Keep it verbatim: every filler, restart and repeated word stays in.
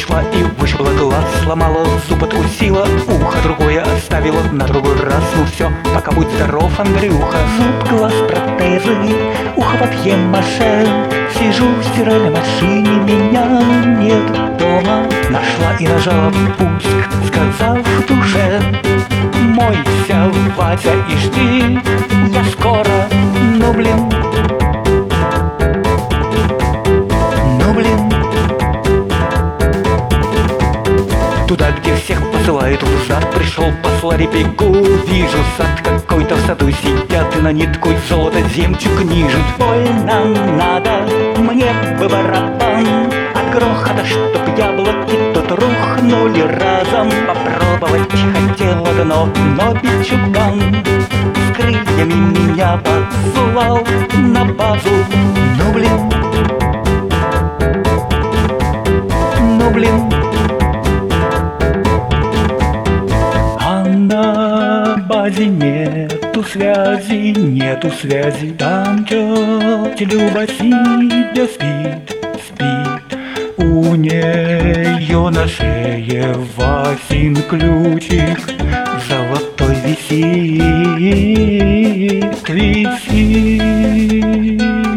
пришла и вышибла глаз, сломала зуб, откусила ухо, другое оставила на другой раз. Ну все, пока будь здоров, Андрюха. Зуб, глаз, протезы, ухо, папье-маше. Сижу в стиральной машине, меня нет дома. Нашла и нажала пуск, сказав в душе: мойся, Ватя, и жди, я скоро. Ну блин, ну блин. Туда, где всех посылают в зад, пришел посларь, бегу, вижу сад какой-то, в саду сидят и на нитку золото жемчуг нижут. Больно надо, мне бы барабан от грохота, чтоб яблоки тут рухнули разом. Попробовать хотела дно, но бичуган с крыльями меня послал на базу. Ну блин, ну блин. На базе нету связи, нету связи. Там тетя Люба сидя спит, спит. У нее на шее Васин ключик золотой висит, висит.